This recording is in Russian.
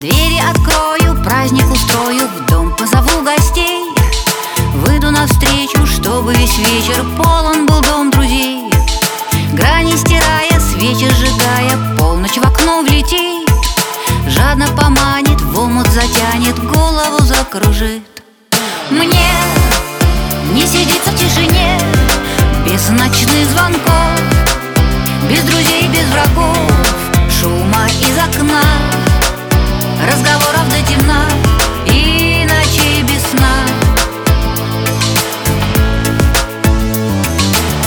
Двери открою, праздник устрою, в дом позову гостей. Выйду навстречу, чтобы весь вечер полон был дом друзей. Грани стирая, свечи сжигая, полночь в окно влетит. Жадно поманит, в омут затянет, голову закружит. Мне не сидится в тишине, без ночных звонков, без друзей, без врагов, шума и закрытия.